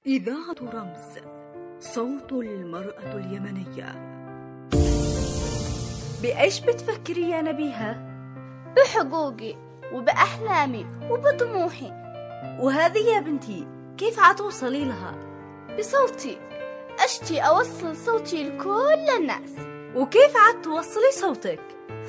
إذاعة رمز، صوت المرأة اليمنية. بإيش بتفكري يا نبيهة؟ بحقوقي وبأحلامي وبطموحي. وهذه يا بنتي كيف عتوصلي لها؟ بصوتي، أشتي أوصل صوتي لكل الناس. وكيف عتوصلي صوتك؟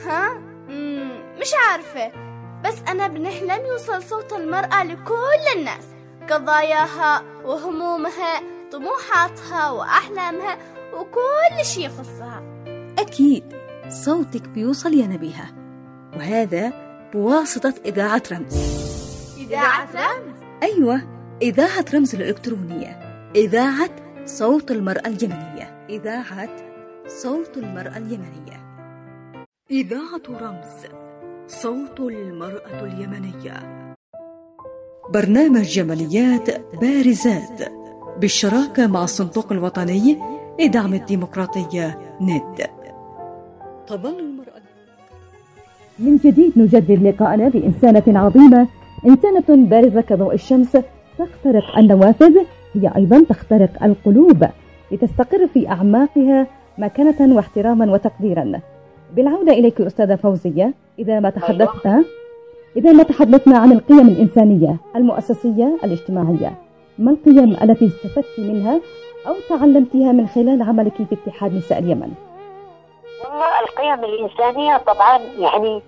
مش عارفة، بس أنا بنحلم يوصل صوت المرأة لكل الناس، قضاياها وهمومها، طموحاتها وأحلامها وكل شي يخصها. أكيد صوتك بيوصل يا نبيهة، وهذا بواسطة إذاعة رمز. إذاعة رمز؟ أيوة، إذاعة رمز الإلكترونية، إذاعة صوت المرأة اليمنية، إذاعة صوت المرأة اليمنية. إذاعة رمز، صوت المرأة اليمنية. برنامج جماليات بارزات بالشراكة مع الصندوق الوطني لدعم الديمقراطية ند. تظل المرأة. من جديد نجدد لقاءنا بإنسانة عظيمة، إنسانة بارزة كضوء الشمس، تخترق النوافذ، هي أيضا تخترق القلوب لتستقر في أعماقها مكانة واحتراما وتقديرا. بالعودة إليك أستاذة فوزية، إذا ما تحدثنا عن القيم الإنسانية المؤسسية الاجتماعية، ما القيم التي استفدت منها أو تعلمتها من خلال عملك في اتحاد نساء اليمن؟ والله القيم الإنسانية طبعا يعني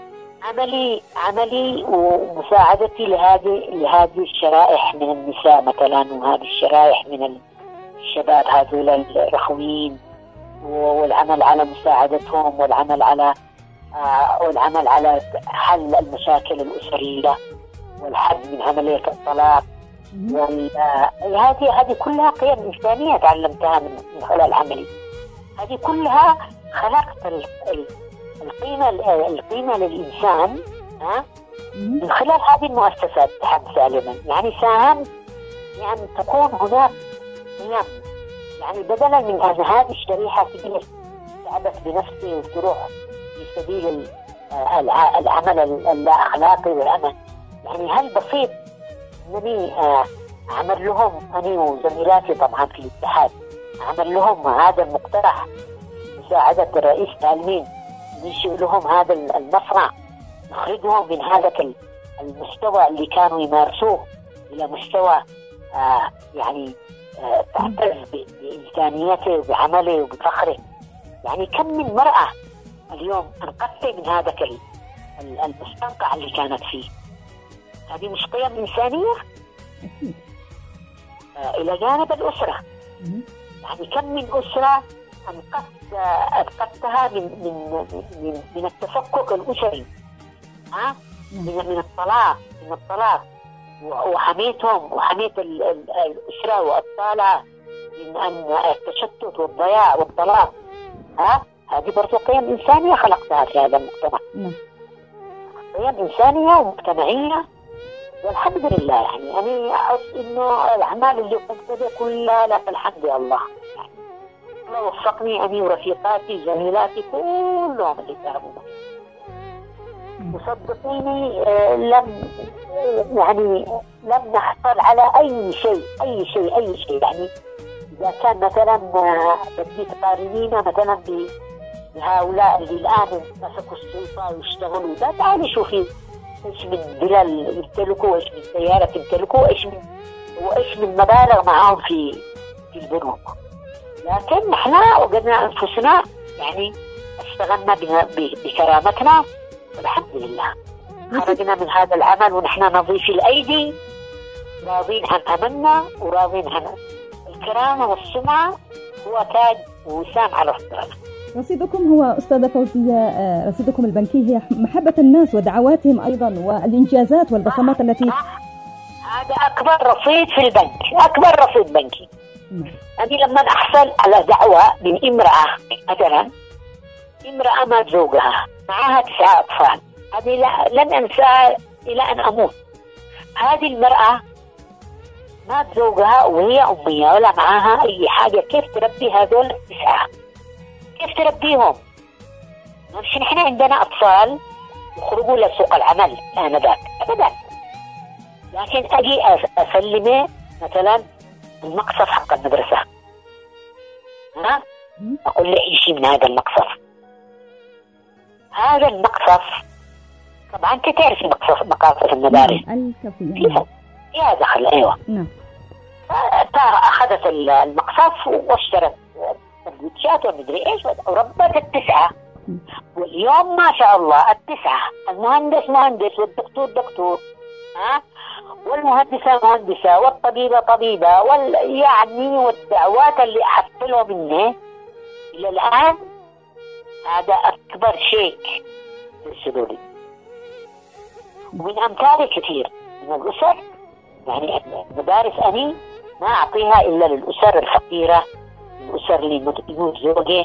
عملي ومساعدتي لهذه الشرائح من النساء مثلا، وهذه الشرائح من الشباب هذول الرخوين، والعمل على مساعدتهم، والعمل على حل المشاكل الأسرية، والحد من عملية الطلاق. هذه كلها قيم إنسانية تعلمتها من خلال عملي. هذه كلها خلقت القيمة للإنسان من خلال هذه المؤسسات اتحاد نساء اليمن. يعني ساهمت يعني تكون هناك قيم، يعني بدلا من أن هذه الشريحة تجلس تعبث بنفسي وتروح في سبيل العمل اللا أخلاقي والعمل، يعني هل بسيط أنني أعمل لهم أنا وزميلاتي طبعا في الاتحاد، أعمل لهم هذا المقترح، مساعدة الرئيس العالمين، ننشئ لهم هذا المصنع، نخرجهم من هذا المستوى اللي كانوا يمارسوه إلى مستوى يعني تعتز بإمكانياته وبعمله وبفخره. يعني كم من مرأة اليوم انقذت من هذا المستنقع اللي كانت فيه. هذه مش قيم إنسانية؟ إلى جانب الأسرة، يعني كم من أسرة أنقذتها من التفكك الأسري، من الطلاق، وحميتهم وحميت الأسرة وأطفالها من أن التشتت والضياع والطلاق. هذه برضو قيم إنسانية خلقتها في هذا المجتمع، قيم إنسانية ومجتمعية. والحمد لله يعني أنا أحس إنه الأعمال اللي قمت بها كلها لك الحمد لله، يعني الله وفقني أنا ورفيقاتي زميلاتي كلهم اللي ساهموا. وصدقيني لم نحصل على أي شيء. يعني إذا كان مثلا بدي تقارنينا مثلا بهؤلاء اللي الآن مسكوا السلطة ويشتغلوا، لا تعالي شوفي إيش من دلال يمتلكوا، وإيش من سيارة يمتلكوا، وإيش من مبالغ معهم في البنوك. لكن نحن وجدنا أنفسنا يعني اشتغلنا بكرامتنا، والحمد لله خرجنا من هذا العمل ونحن نظيف الأيدي، راضين عن عملنا وراضين عن الكرامة والسمعة. هو تاج ووسام على رأسنا. رصيدكم هو أستاذة فوزية، رصيدكم البنكي هي محبة الناس ودعواتهم أيضا، والإنجازات والبصمات التي هذا أكبر رصيد في البنك، أكبر رصيد بنكي. أنا لما أحصل على دعوة من امرأة مثلا، امرأة مات زوجها، معها 9 أطفال، هذه لن أنساها إلى أن أموت. هذه المرأة مات زوجها وهي أمية ولا معها أي حاجة، كيف تربي هذول 9؟ كيف تربيهم؟ مش نحن عندنا أطفال يخرجوا لسوق العمل آنذاك أبدا، لكن أجي أسلمه مثلا المقصف حق المدرسة. ها؟ أقول له أي شيء من هذا المقصف. هذا المقصف طبعا أنت تعرف مقاصف المدارس الكافية. يا دخل أيوة. نعم. أخذت المقصف واشترت سندوتشات ومدري إيش وربت التسعة. واليوم ما شاء الله التسعة، المهندس مهندس والدكتور دكتور، ها، والمهندسة مهندسة والطبيبة طبيبة، يعني والدعوات اللي أحصله منه إلى الآن هذا أكبر شيك يرسلوا لي. ومن أمثاله كثير من الأسر، يعني المدارس أني ما أعطيها إلا للأسر الفقيرة، الأسر اللي يموت زوجه،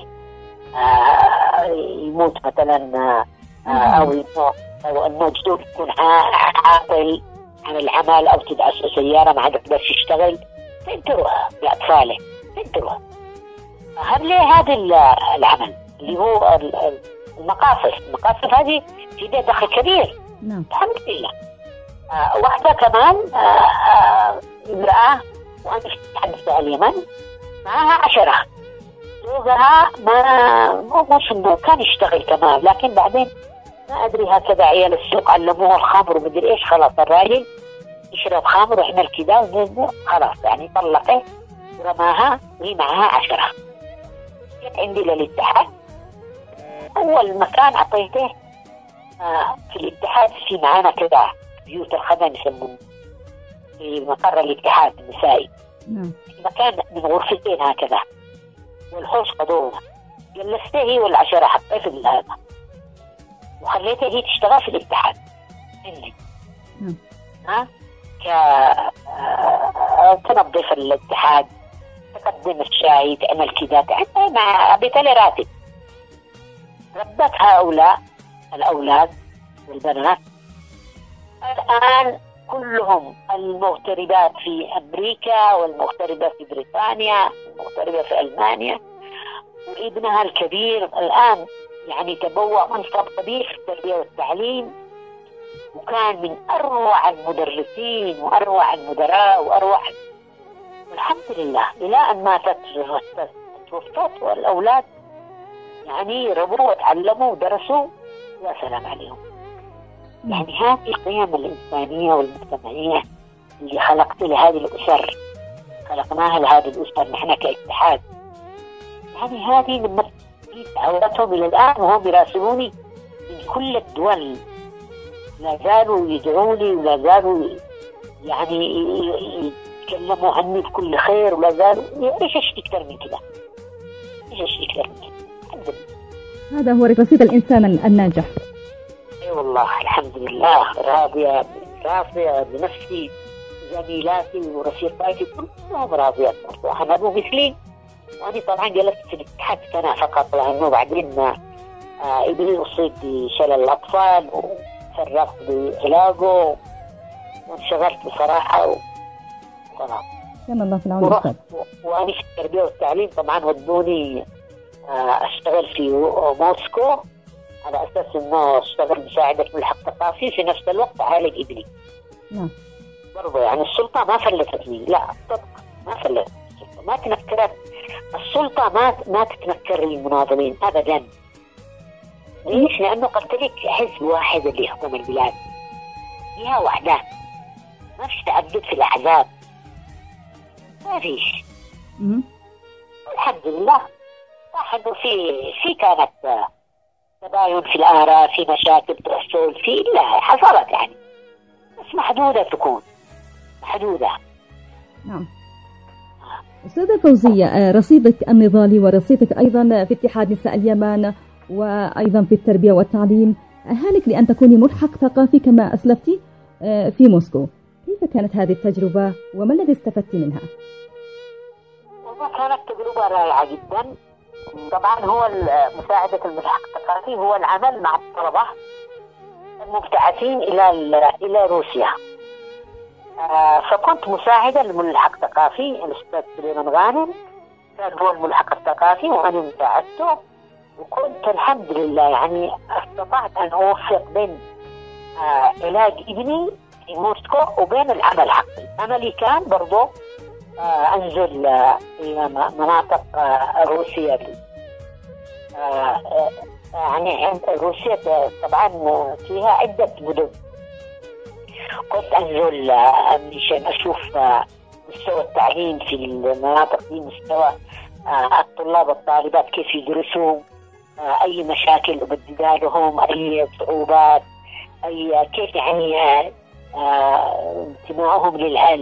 يموت مثلا، أو أنه جدود يكون عاطل عن العمل أو تدعسه سيارة ما عاد يقدر يشتغل، فين تروح بأطفاله؟ فين تروح؟ هل ليه هذا العمل اللي هو المقاصف هذه في دخل كبير. نعم. الحمد لله. واحدة كمان امرأة وأنا أتحدث عن اليمن، معها 10 زوجها ما مش انه كان يشتغل كمان، لكن بعدين ما ادري هكذا عيال السوق علموه الخمر ومدري ايش، خلاص الراجل يشرب خمر ويعمل كذا خلاص يعني طلقه ورماها وهي معها 10. جت عندي للاتحاد، اول مكان اعطيته في الاتحاد في معانا كذا بيوت الخدم يسمونه في مقر الاتحاد النسائي. نعم. مكان من غرفتين هكذا والحوش قدومة، جلسته هي وال10 حطيه في هذا وخليته هي تشتغل في الاتحاد عندي. ها، تنظف الاتحاد، تقدم الشاي، تعمل كذا، مع بتالي راتب. ربت هؤلاء الأولاد والبنات الآن كلهم المغتربات في أمريكا والمغتربة في بريطانيا والمغتربة في ألمانيا، وابنها الكبير الآن يعني تبوأ منصب كبير في التربية والتعليم، وكان من أروع المدرسين وأروع المدراء وأروع، والحمد لله إلى أن ماتت توفت، والأولاد يعني ربوا وتعلموا ودرسوا، يا سلام عليهم. يعني هذه القيم الإنسانية والمجتمعية اللي خلقت لهذه الأسر، خلقناها لهذه الأسر نحن كاتحاد. يعني هذه لما دعوتهم إلى الآن وهم يراسلوني من كل الدول، لا زالوا يدعوني ولا زالوا يعني يتكلموا عني بكل خير، ولا زالوا إيش أشتي أكثر من كذا؟ إيش أشتي أكثر من كذا؟ الحمد لله. هذا هو رصيد الإنسان الناجح. والله الحمد لله، راضية بنفسي، زميلاتي ورفيقاتي كلهم راضيات. أنا أبو مثلي، وأنا طبعا جلست في الاتحاد سنة فقط، لأنه بعدين ابني أصيب بشلل الأطفال وفرغت بعلاجه وانشغلت بصراحة وخلاص. كان الله في العون أستاذ. وأنا في التربية والتعليم طبعا ودوني أشتغل في موسكو على أساس إنه أشتغل مساعدة ملحق ثقافي، في نفس الوقت أعالج ابني. نعم. برضه يعني السلطة ما فلتتني، لا طبعا ما فلتت السلطة، ما تنكرت السلطة، ما تتنكر للمناضلين أبدا. ليش؟ لأنه قلت لك حزب واحد اللي يحكم البلاد، جهة واحدة، ما فيش تعدد في الأحزاب، ما فيش. الحمد لله. صح إنه في كانت تباين في الآراء، في مشاكل تحصل، في لا حصلت يعني، بس محدودة، تكون محدودة. نعم. أستاذة فوزية، رصيدك النضالي ورصيدك أيضا في اتحاد نساء اليمن وأيضا في التربية والتعليم، أهلك لأن تكوني ملحق ثقافي كما أسلفتي في موسكو، كيف كانت هذه التجربة وما الذي استفدت منها؟ والله كانت تجربة رائعة جدا. طبعا هو مساعدة الملحق الثقافي هو العمل مع الطلبة المبتعثين إلى روسيا. فكنت مساعدة للملحق الثقافي الأستاذ سليمان غانم، كان هو الملحق الثقافي وأنا مساعدته، وكنت الحمد لله يعني استطعت أن أوفق بين علاج ابني في موسكو وبين العمل حقي. عملي كان برضو أنزل في مناطق روسيا. يعني روسيا طبعا فيها عدة مدن، كنت أنزل مشان أشوف مستوى التعليم في المناطق دي، مستوى الطلاب والطالبات كيف يدرسوا، أي مشاكل أبددها لهم، أي صعوبات، أي كيف يعني انتمائهم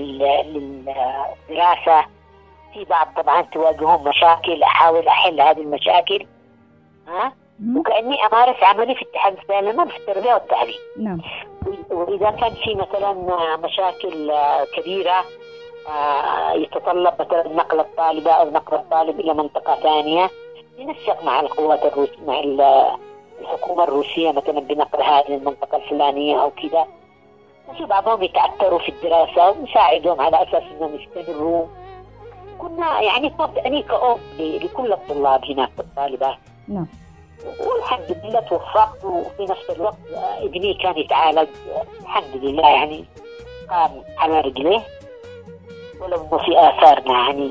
للدراسة. في بعض طبعا تواجههم مشاكل، أحاول أحل هذه المشاكل وكأني أمارس عملي في اتحاد السالمة في التربية والتعليم. نعم. وإذا كان في مثلا مشاكل كبيرة يتطلب مثلا نقل الطالبة أو نقل الطالب إلى منطقة ثانية، ننسق مع القوات الروسية، مع الحكومة الروسية مثلا بنقل هذه المنطقة الفلانية أو كذا. وفي بعضهم يتعثروا في الدراسة ونساعدهم على أساس أنهم يستمروا. كنا يعني كنت أني كأم لكل الطلاب هناك والطالبات. نعم. والحمد لله توفقت، وفي نفس الوقت ابني كان يتعالج الحمد لله، يعني قام على رجليه، ولو انه في آثار يعني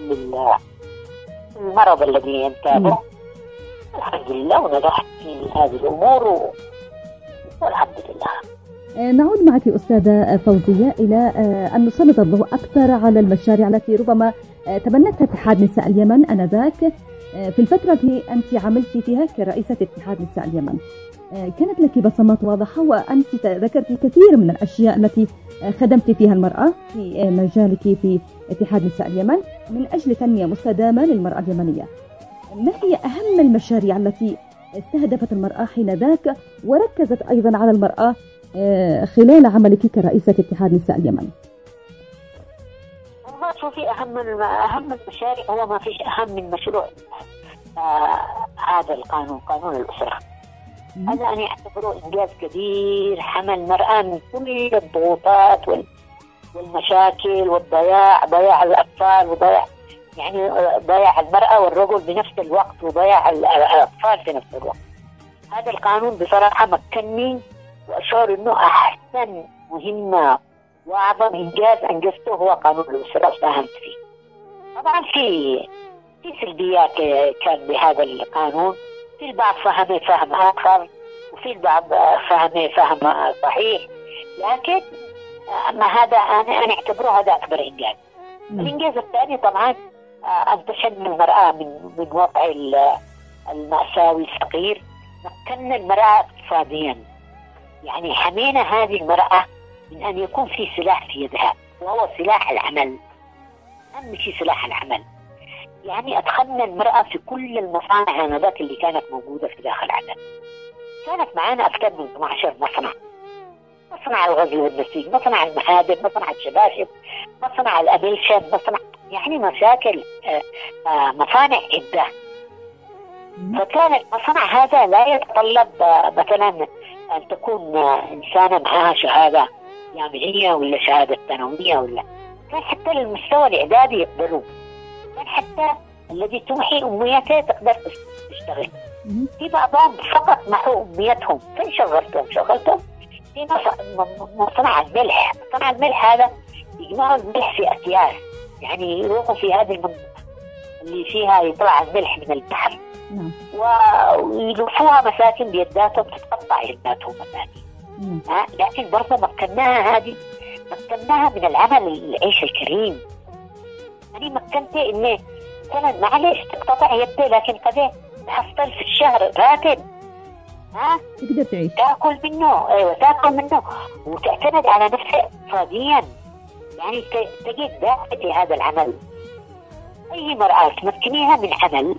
للمرض الذي ينتابه. الحمد لله ونجحت في هذه الأمور والحمد لله. نعود معك أستاذة فوزية إلى أن نسلط الضوء أكثر على المشاريع التي ربما تبنتها اتحاد نساء اليمن آنذاك في الفترة التي أنت عملت فيها كرئيسة اتحاد نساء اليمن. كانت لك بصمات واضحة، وأنت ذكرت كثير من الأشياء التي خدمت فيها المرأة في مجالك في اتحاد نساء اليمن من أجل تنمية مستدامة للمرأة اليمنية. ما هي أهم المشاريع التي استهدفت المرأة حينذاك وركزت أيضا على المرأة خلال عملك كرئيسة اتحاد نساء اليمن؟ والله شوفي، أهم المشاريع هو ما فيش أهم من مشروع هذا القانون، قانون الأسرة. هذا أنا أعتبره إنجاز كبير، حمل المرأة من كل الضغوطات والمشاكل والضياع، ضياع الأطفال وضياع يعني ضياع المرأة والرجل بنفس الوقت، وضياع الأطفال في نفس الوقت. هذا القانون بصراحة مكنني، وأشعر إنه أحسن مهمة وأعظم إنجاز أنجزته هو قانون الأسرة، ساهمت فيه. طبعا في سلبيات كان بهذا القانون، في البعض فهم آخر، وفي البعض فهم صحيح، لكن أما هذا أنا أعتبره هذا أكبر إنجاز. الإنجاز الثاني طبعا أن تشن المرأة من وضع المأساوي الفقير، مكننا المرأة اقتصاديا، يعني حمينا هذه المرأة من أن يكون في سلاح في يدها، وهو سلاح العمل. أهم شيء سلاح العمل، يعني أدخلنا المرأة في كل المصانع آنذاك اللي كانت موجودة في داخل عدن. كانت معانا أكثر من 12 مصنع، مصنع الغزل والنسيج، مصنع المحابر، مصنع الشباشب، مصنع الأميشن، مصنع يعني مصانع عدة. فكان المصنع هذا لا يتطلب مثلا أن تكون إنسانة معها شهادة جامعية ولا شهادة ثانوية، ولا كان حتى المستوى الإعدادي يقبلوه، كان حتى الذي تمحي أمنيته تقدر تشتغل. في بعضهم فقط محوا أمنيتهم، فين شغلتهم في مصنع الملح. مصنع الملح هذا يجمعوا الملح في أكياس، يعني يروحوا في هذه المنطقة اللي فيها يطلع الملح من البحر ويلفوها مساكن بيداتهم، تتقطع يداتهم مساكن. لكن برضه مكناها من العمل العيش الكريم. يعني مكنتي إني مثلا معلش تقطع يدي، لكن قد تحصل في الشهر راتب تقدر تعيش، تاكل منه. ايوه تاكل منه وتعتمد على نفسك اقتصاديا، يعني تجد دافع هذا العمل. اي مرأة تمكنيها من عمل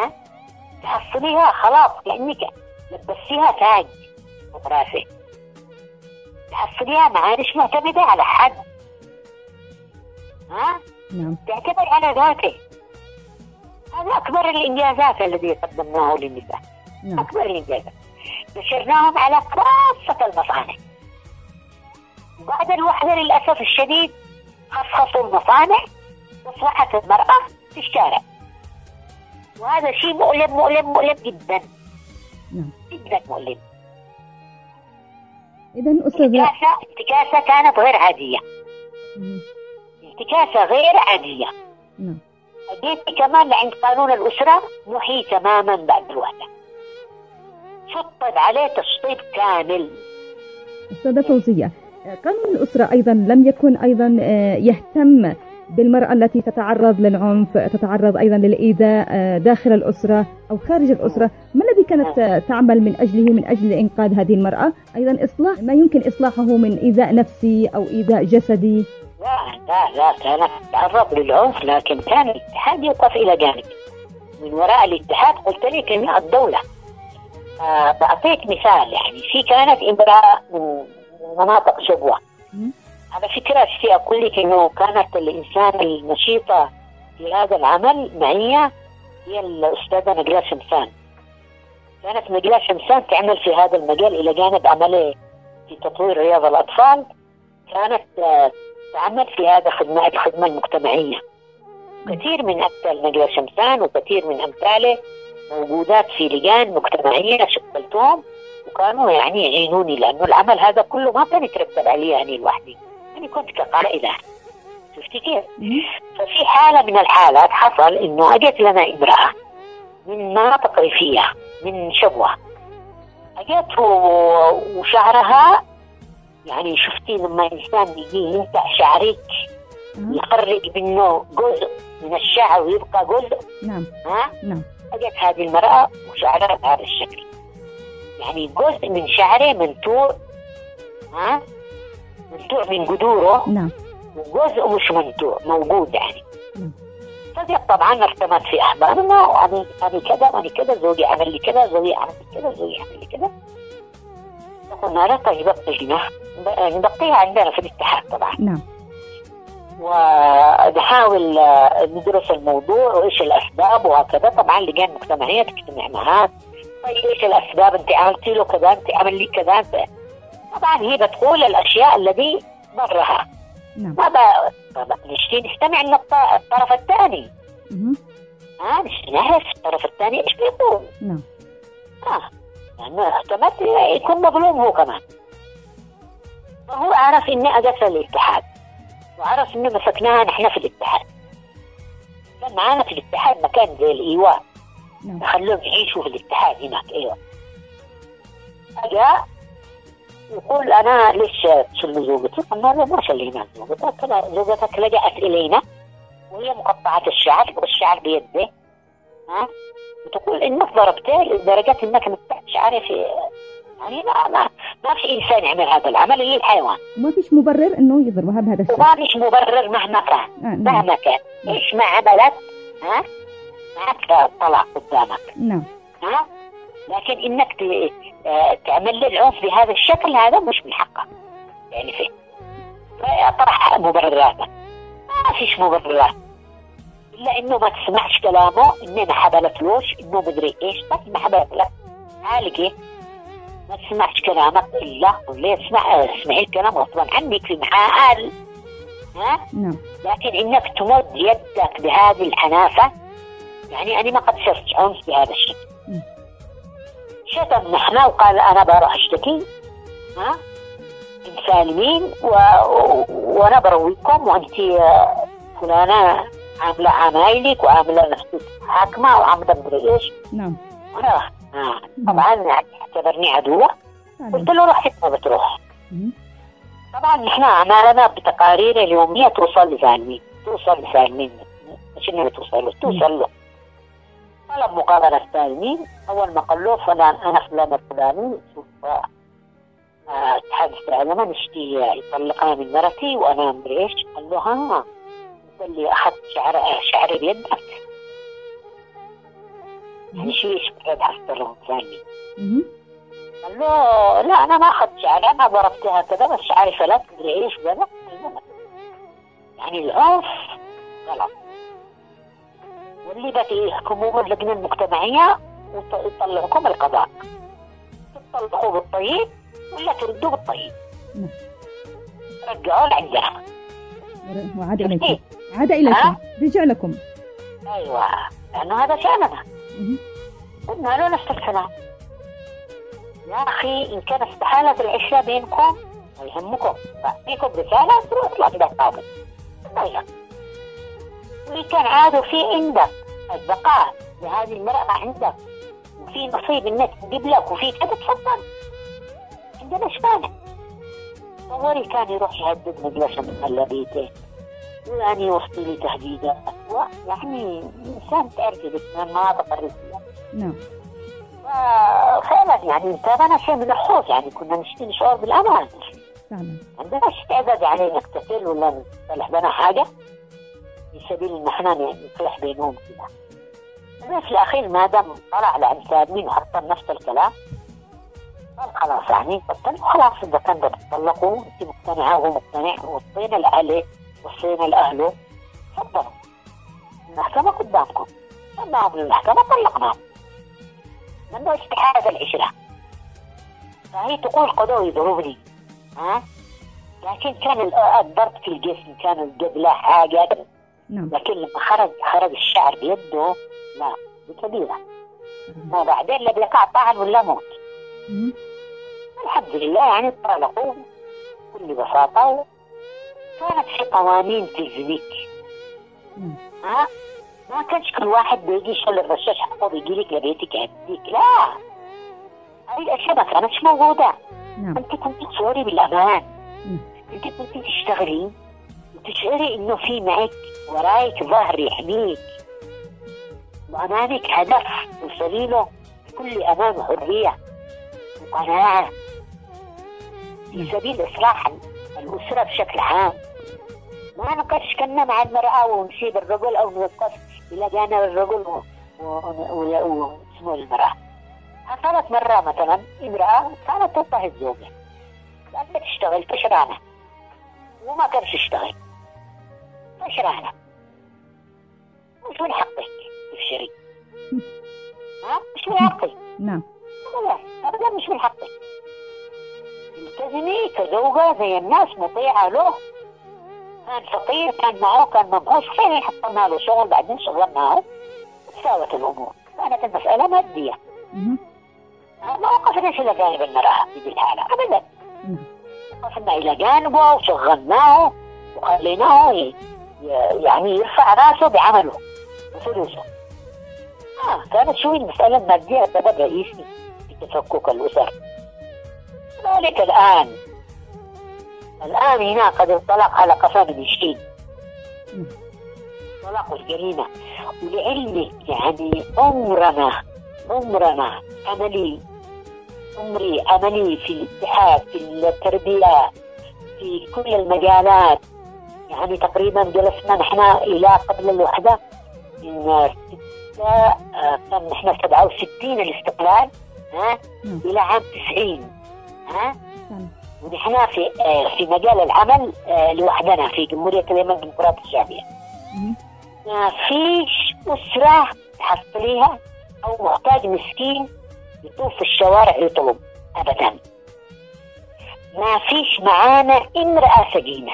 تحصليها خلاص كأنك لبسيها تاج براسك، تحصليها معاش معتمدة على حد. تعتمد على ذاته. هذا أكبر الإنجازات الذي قدمناه للنساء. أكبر الإنجازات نشرناهم على كافة المصانع. بعد الوحدة للأسف الشديد خصصوا المصانع وأصبحت المرأة في الشارع، وهذا شيء مؤلم جدا. جدا مؤلم. إذن أستاذة انتكاسة كانت غير عادية. انتكاسة غير عادية. جيت كمان لعند قانون الأسرة محي تماما بعد الوحدة، شطب عليه تشطيب كامل. أستاذة فوزية، قانون الأسرة أيضا لم يكن أيضا يهتم بالمرأة التي تتعرض للعنف، تتعرض أيضا للإيذاء داخل الأسرة أو خارج الأسرة. ما الذي كانت تعمل من أجله من أجل إنقاذ هذه المرأة؟ أيضا إصلاح ما يمكن إصلاحه من إيذاء نفسي أو إيذاء جسدي. لا كانت تتعرض للعنف، لكن كان الاتحاد يوقف إلى جانب. من وراء الاتحاد قلت لك إن الدولة بعطيك مثال، يعني في كانت امرأة من مناطق شبوة، على فكرة أشتي أقول لك إنه كانت الإنسان النشيطة في هذا العمل معي هي الأستاذة نجلاء شمسان. كانت نجلاء شمسان تعمل في هذا المجال إلى جانب عمله في تطوير رياض الأطفال، كانت تعمل في هذا الخدمة المجتمعية. كثير من أمثال نجلاء شمسان وكثير من أمثاله موجودات في لجان مجتمعية شكلتهم، وكانوا يعني يعينوني، لأنه العمل هذا كله ما كان يترتب عليه يعني لوحدي، يعني كنت كقائدة. شفتي كيف؟ ففي حالة من الحالات حصل إنه أجت لنا امرأة من مناطق ريفية من شبوة، أجت وشعرها يعني شفتي لما إنسان بيجي ينتع شعرك يخرج منه جزء من الشعر ويبقى جزء. نعم. نعم. أجت هذه المرأة وشعرها بهذا الشكل، يعني جزء من شعره منتوع، منتوع من جذوره. نعم. وجزء مش منتوع موجود يعني. فجأة طبعا ارتمت في أحبارنا، أنا كذا وأنا كذا، زوجي عمل لي كذا، زوجي عمل لي كذا، زوجي عمل لي كذا. فقلنا لا طيب نبقيها عندنا في الاتحاد طبعا. نعم. ونحاول ندرس الموضوع وإيش الأسباب وهكذا. طبعا لجان مجتمعية تجتمع معها، طيب إيش الأسباب، أنت عملتي له كذا، أنت عمل لي كذا. طبعا هي بتقول الأشياء الذي مرها. نعم. طبعا نستمع من الطرف الثاني. نعرف الطرف الثاني إيش بيقول. نعم. لأنه احتمال يكون مظلوم هو كمان. فهو عرف إني أجت الاتحاد، وعرف إنه مسكناها نحن في الاتحاد. كان معانا في الاتحاد مكان زي الإيواء. نعم. خلوهم يعيشوا في الاتحاد هناك. أيوة. أجا يقول أنا ليش تشل زوجتي؟ قلنا له ما شلينا زوجتك، زوجتك لجأت إلينا وهي مقطعة الشعر والشعر بيده، وتقول إنك ضربته لدرجة إنك مقطعت شعري في، يعني ما في إنسان يعمل هذا العمل إلا الحيوان. ما فيش مبرر إنه يضربها بهذا الشكل. ما فيش مبرر مهما كان. مهما كان إيش ما عملت معك طلع قدامك. نعم. لكن إنك تعمل لي العنف بهذا الشكل هذا مش من حقك يعني فيه. فطرح مبررات، ما فيش مبررات إلا إنه ما تسمعش كلامه، إنه ما حبلتلوش، إنه مدري إيش. طيب ما حبلت حالك ما تسمعش كلامك إلا ولا اسمعي الكلام غصبا عنك في محال. نعم. لكن إنك تمد يدك بهذه الحنافة، يعني أنا ما قد شفت عنف بهذا الشكل. شتم نحن وقال أنا بروح أشتكي سالمين وأنا برويكم، وأنت فلانة عاملة عمايلك وعاملة نفسك حاكمة وعاملة مدري إيش. نعم. طبعا اعتبرني عدوة. قلت له روح ما بتروح. طبعا نحن أعمالنا بتقارير اليومية توصل لسالمين مش إنه توصل له. طلب مقابلة السالمين. أول ما قال له أنا فلان الفلاني، شوف اتحاد السالمة نشتي يطلقها من مرتي وأنا مدري إيش. قال له قال لي أخذت شعري بيدك، يعني شو يشبه حتى له سالمين. قال له لا أنا ما أخذت شعري، أنا ضربتها كذا بس شعري فلت مدري إيش كذا. يعني العنف غلط. واللي بتحكموه اللجنة المجتمعية ويطلعوكم القضاء، تطلقوا بالطيب ولا تردوا بالطيب. رجعوا لعندنا وعاد إليكم. عاد إليكم، رجع لكم. أيوة، لأنه هذا شأننا. قلنا له نفس الكلام. يا أخي إن كان استحالة العشرة بينكم ويهمكم فيكم رسالة تروح تطلع بها قابل. طيب وكان عادوا في عندك البقاء لهذه المرأة عندك وفي نصيب انك تجيب لك وفي كذا، تفضل عندنا ايش مانع. تصوري كان يروح يهدد مجلسه من هالبيته ويعني يوصل لي تهديدات، يعني انسان تعرفي من المناطق الريفية. نعم. فعلا يعني انتابنا شيء من الخوف، يعني كنا نشعر بالامان. فعلا. عندنا استعداد يعني نقتتل ولا نصلح بنا حاجه في سبيل ان احنا نصلح بينهم كذا. بس في الاخير ما دام طلع لانساب مين وحط نفس الكلام قال خلاص يعني بطلوا، خلاص اذا كان بتطلقوا انت مقتنعه وهو مقتنع وصينا لاهله وصينا لاهله، تفضلوا المحكمه قدامكم، سمعوا من المحكمه طلقناهم. لانه استحاله العشره، فهي تقول قضوا يضربني لكن كان الضرب في الجسم، كان القبلة حاجة. نعم. لكن لما خرج الشعر بيده لا بكبيرة. ما بعدين لا بيقع طعن ولا موت. الحمد لله يعني طلقوا بكل بساطة. كانت في قوانين تلزمك. ما كانش كل واحد بيجي يشيل الرشاش حقه بيجي لك لبيتك يهديك، لا هذه الأشياء ما كانتش موجودة. نعم. أنت كنت تشعري بالأمان. أنت كنت تشتغلي وتشعري إنه في معك ورايك ظهر يحميك وأمامك هدف توصلي له بكل أمان وحرية وقناعة في سبيل إصلاح الأسرة بشكل عام. ما نقش كنا مع المرأة ونسيب الرجل أو نوقف إلى جانب الرجل واسمه المرأة. حصلت مرة مثلا امرأة كانت تضطهد زوجها لأنها تشتغل فشرانة وما كانش يشتغل فشرانة، مش من حقك تفشري، مش من حقك. نعم. أبدا مش من حقك، التزمي كزوجة زي الناس مطيعة له. كان فقير كان معه كان مبعوث خير حطنا له شغل بعدين شغلناه تساوت الأمور، كانت المسألة مادية. ما وقفناش إلى جانب المرأة في الحالة أبدا، وقفنا إلى جانبه وشغلناه وخليناه يعني يرفع راسه بعمله وفلوسه. كانت شوي المسألة المادية سبب رئيسي في تفكك الأسر. ذلك الآن هنا قد انطلق على قفا من الشيء، طلاق الجريمة. ولعلمك يعني عمرنا عملي في الاتحاد في التربية في كل المجالات، يعني تقريبا جلسنا نحن إلى قبل الوحدة كان نحن 67 الاستقلال إلى عام 90 ونحن في مجال العمل لوحدنا في جمهورية اليمن الديمقراطية الشعبية. ما فيش أسرة تحصليها أو محتاج مسكين يطوف في الشوارع يطلب أبدا. ما فيش معانا امرأة سجينة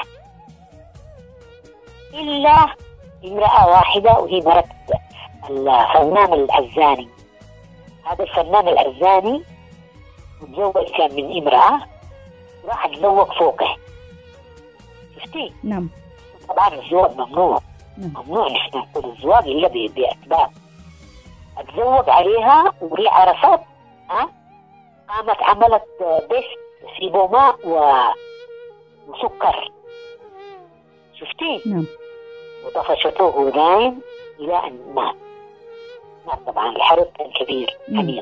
إلا امرأة واحدة وهي مرت الفنان العزاني. هذا الفنان العزاني متزوج كان من امرأة راح تزوج فوقه، شفتي؟ نعم. طبعا الزواج ممنوع. ممنوع نحن نقول الزواج إلا بأسباب. اتزوج عليها وهي عرفت قامت عملت بيست في بوماء وسكر، شفتي؟ نعم. وطفشته نايم إلى أن مات. طبعا الحرب كان كبير عميق.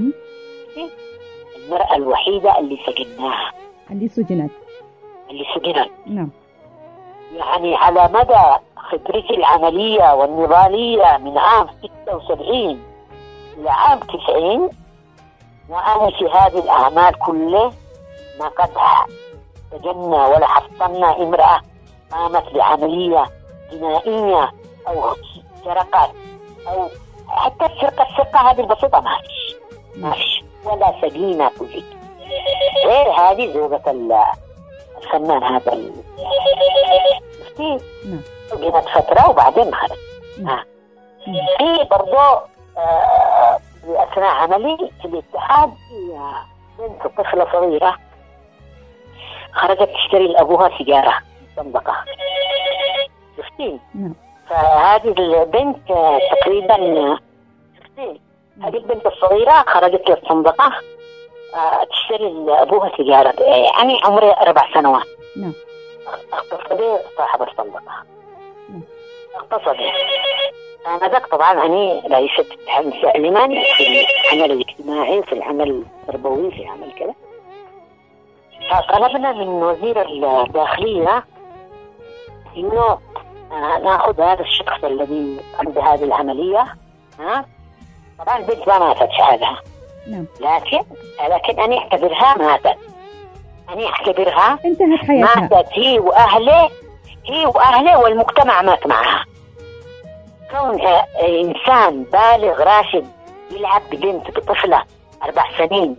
المرأة الوحيدة اللي سجناها اللي سجنت. نعم. يعني على مدى خبرتي العملية والنضالية من عام 76 إلى عام 90 وأنا في هذه الأعمال كله ما قد سجلنا ولا حصلنا امرأة قامت بعملية جنائية أو سرقات أو حتى السرقة هذه البسيطة ما فيش ولا سجينة كذلك غير هذه زوجة الفنان هذا المفتي. سجنت فترة وبعدين خرج. في برضو أثناء عملي في الاتحاد بنت طفلة صغيرة خرجت تشتري لأبوها سيجارة صندقة شفتي؟ نعم. فهذه البنت تقريبا شفتي؟ هذه البنت الصغيرة خرجت للصندقة تشتري لأبوها سيجارة، يعني عمري 4 سنوات. نعم. اغتصبي صاحب الصندقة. اغتصبي. هذاك طبعا أنا رئيسة اتحاد النساء اليمني في العمل الاجتماعي، في العمل التربوي، في عمل كذا. فطلبنا من وزير الداخلية إنه نأخذ هذا الشخص الذي قام بهذه العملية. طبعا البنت ما ماتت شهادها. نعم. لكن أنا أعتبرها ماتت. أنا أعتبرها انتهت حياتها. ماتت هي وأهله والمجتمع مات معها. كون إنسان بالغ راشد يلعب ببنت بطفلة 4 سنين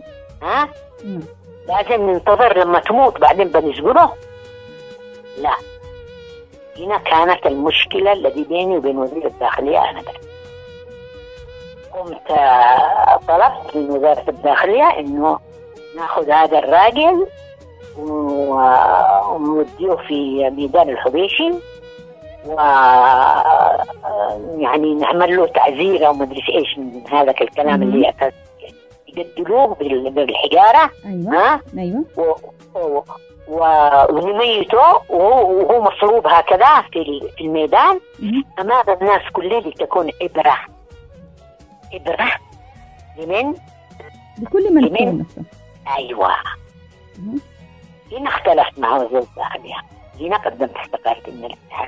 لازم ننتظر لما تموت بعدين بنسجنه؟ لا. هنا كانت المشكلة التي بيني وبين وزير الداخلية أنا قمت طلبت من وزارة الداخلية إنه ناخذ هذا الراجل ونوديه في ميدان الحبيشي يعني نعمل له تعزير أو مدري إيش من هذا الكلام اللي يقتلوه بالحجارة. أيوة. أيوة. ونميته وهو مصروب هكذا في الميدان أمام الناس كلها لتكون عبرة لكل من يكون نفسه. أيوة. هنا اختلفت مع وزير الداخلية، هنا قدمت استقالتي من الاتحاد،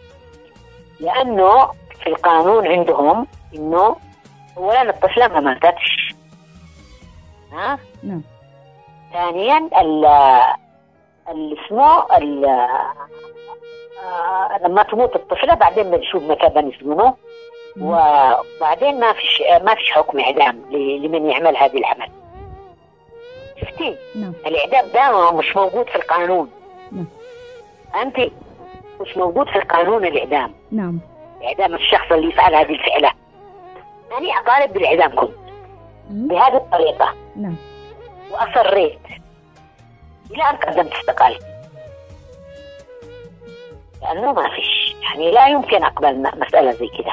لأنه في القانون عندهم إنه أولا الطفلة ما ماتتش. نعم. ثانيا اسمه لما تموت الطفلة بعدين بنشوف متى بنسجنه، وبعدين ما فيش حكم إعدام لمن يعمل هذه العمل. شفتي؟ نعم. الإعدام ده مش موجود في القانون. نعم. أنت مش موجود في القانون الإعدام. نعم. إعدام الشخص اللي يفعل هذه الفعلة. أنا أطالب بالإعدام كنت بهذه الطريقة. نعم. وأصريت إلى أن قدمت استقالتي، لأنه ما فيش يعني لا يمكن أقبل مسألة زي كده،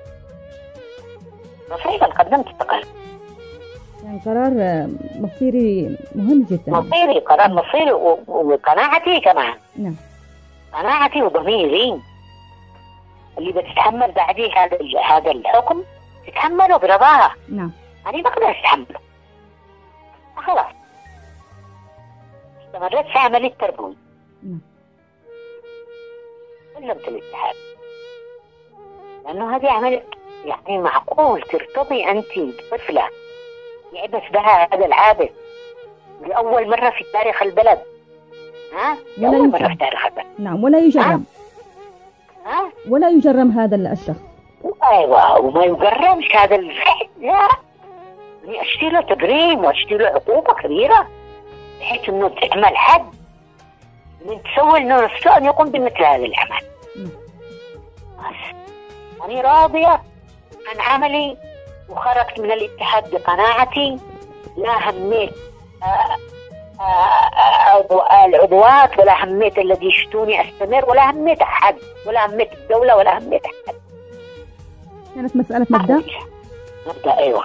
ففعلا قدمت استقالتي. يعني قرار مصيري مهم جدا. مصيري، قرار مصيري وقناعتي كمان. نعم. قناعتي وضميري اللي بتتحمل بعديه هذا الحكم تتحمله برضاها. نعم. أنا ما أقدر أتحمله. خلاص استمرت في عملية التربوي. سلمت الاتحاد، لأنه هذه عملية يعني معقول ترتضي أنت بطفلة يعبث بها هذا العابث لأول مرة في تاريخ البلد؟ أول مرة في تاريخ البلد. نعم. ولا يجرم. ولا يجرم هذا الشخص. أيوة. وما يجرمش هذا الفعل، لا، أشتري له تجريم وأشتري له عقوبة كبيرة بحيث إنه تعمل حد من تسوي إنه نفسه أن يقوم بمثل هذا العمل. أنا راضية عن عملي وخرجت من الاتحاد بقناعتي، لا هميت العضوات ولا هميت الذي يشتوني أستمر ولا هميت أحد ولا هميت الدولة ولا هميت أحد. كانت مسألة مبدأ. أيوة.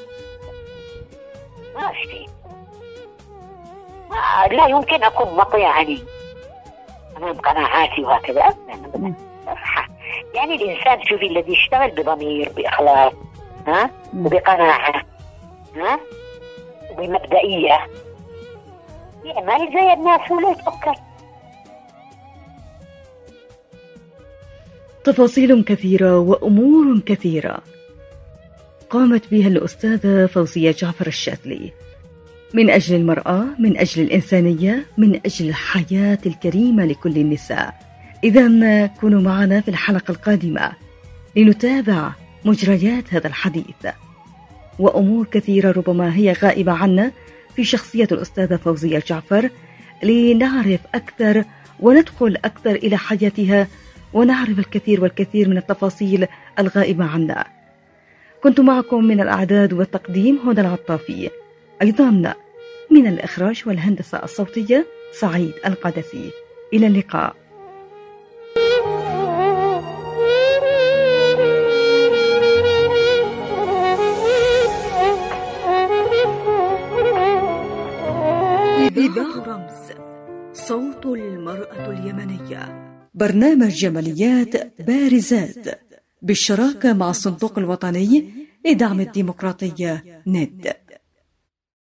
ما أشتي لا يمكن أكون مطيعني أمام قناعاتي وهكذا أبدا. يعني الإنسان شوفي الذي يشتغل بضمير بإخلاص وبقناعة وبمبدئية يعمل زي الناس ولا يتفكر. تفاصيل كثيرة وأمور كثيرة قامت بها الأستاذة فوزية جعفر الشاذلي من أجل المرأة، من أجل الإنسانية، من أجل الحياة الكريمة لكل النساء. إذن كونوا معنا في الحلقة القادمة لنتابع مجريات هذا الحديث وأمور كثيرة ربما هي غائبة عنا في شخصية الأستاذة فوزية جعفر، لنعرف أكثر وندخل أكثر إلى حياتها ونعرف الكثير والكثير من التفاصيل الغائبة عنا. كنت معكم من الأعداد والتقديم هدى العطافي، أيضا من الإخراج والهندسة الصوتية سعيد القادسي. إلى اللقاء. إذاعة رمز صوت المرأة اليمنية. برنامج جماليات بارزات بالشراكة مع الصندوق الوطني لدعم الديمقراطية ند.